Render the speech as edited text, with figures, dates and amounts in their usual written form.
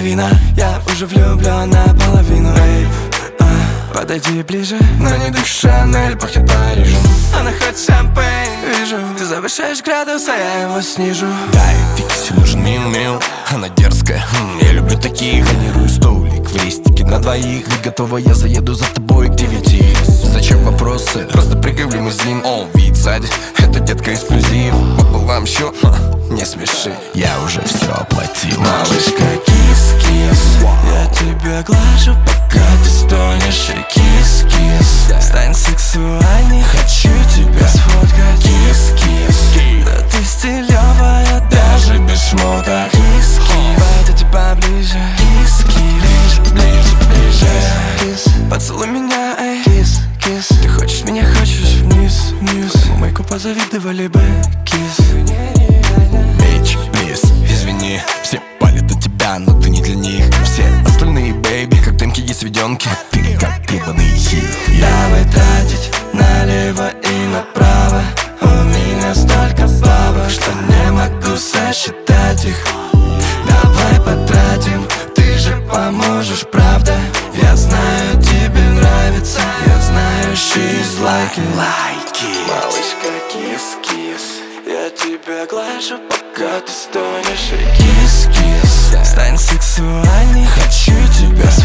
половина. Я уже влюблен наполовину. Подойди ближе, но не дух Шанель, пахнет Парижем. Она хоть шампейн, вижу. Ты завышаешь градус, а я его снижу. Дай фикси, нужен мил-мил. Она дерзкая, я люблю таких. Бронирую столик в рестике на двоих. Ведь готова, я заеду за тобой к 9. Зачем вопросы? Просто прыгай в лимузин. О, вид сзади, это детка эксклюзив. Пополам счет, не смеши, я уже все оплатил. Малышка, кис-кис, я тебя глажу, пока ты стонешь. И кис-кис, стань сексуальной, хочу тебя сфоткать. Кис-кис, да ты стилевая, даже без шмоток. Кис-кис, подойди поближе. Кис-кис, ближе. Поцелуй меня, эй. Кис-кис, ты хочешь меня, хочешь вниз. Моему майку позавидовали бы. Кис. Bitch, please, извини, все палят от тебя, но ты не для них. Все остальные, бэйби, как дымки и сведенки. Ты как гребаный хит. Давай тратить налево и направо. У меня столько бабок, что не могу сосчитать их. Давай потратим, ты же поможешь, правда? Я знаю, тебе нравится. Я знаю, she's like it. Малышка, кис-кис, я тебя глажу, пока ты стонешь. И кис-кис, стань сексуальной, хочу тебя